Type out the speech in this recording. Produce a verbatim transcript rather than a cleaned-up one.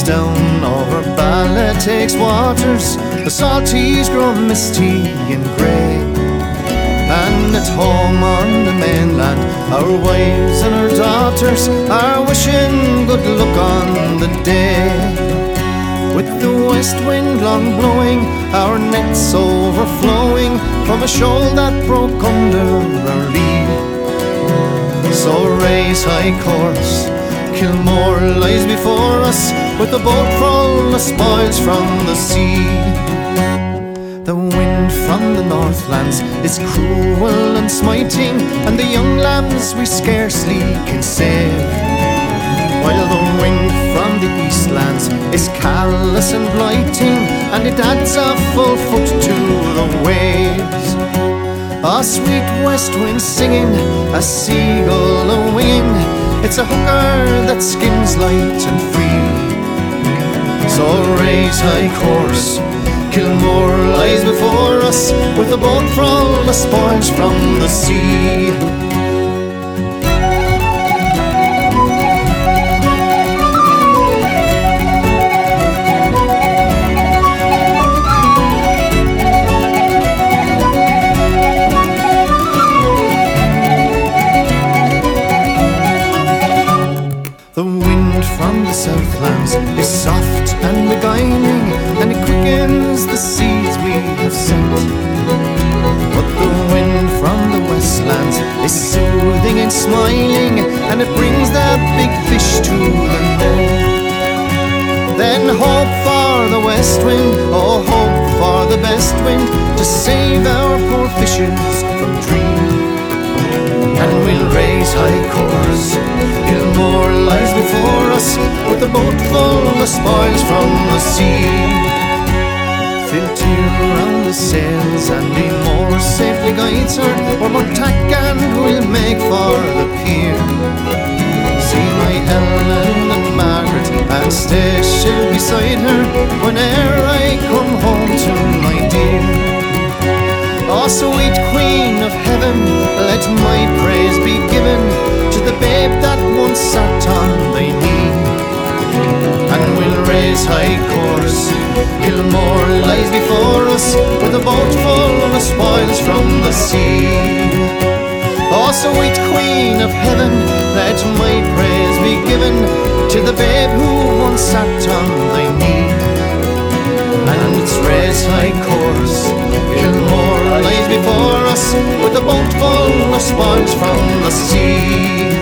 down over Bala takes waters, the salties grow misty and grey. And at home on the mainland, our wives and our daughters are wishing good luck on the day. With the west wind long blowing, our nets overflowing from a shoal that broke under our lee. So raise high course, Kilmore lies before us, with the boat full of spoils from the sea. The wind from the northlands is cruel and smiting, and the young lambs we scarcely can save, while the wind from the eastlands is callous and blighting, and it adds a full foot to the waves. A sweet west wind singing, a seagull a-winging, it's a hooker that skims light and free. So raise high course, Kilmore lies before us, with a boat full of spoils from the sea. The wind from the southlands is soft and beguiling, and it quickens the seeds we have sent. But the wind from the westlands is soothing and smiling, and it brings that big fish to the net. Then hope for the west wind, oh hope for the best wind, to save our poor fishers from dream. And we'll raise high course, Kilmore lies before us, with the boat full of spoils from the sea. Fill tear round the sails, and be more safely guides her, or more tack and we'll make for the pier. See my Ellen and Margaret, and stay still beside her, whene'er I come home to my dear. Oh, sweet Queen of Heaven, let my praise be given to the babe that once sat on thy knee. And we'll raise high course, Kilmore lies before us, with a boat full of spoils from the sea. Oh, sweet Queen of Heaven, let my praise be given to the babe who once sat on thy knee. And it's raise high course, Kilmore lies before us, with a boat full of spoils from the sea.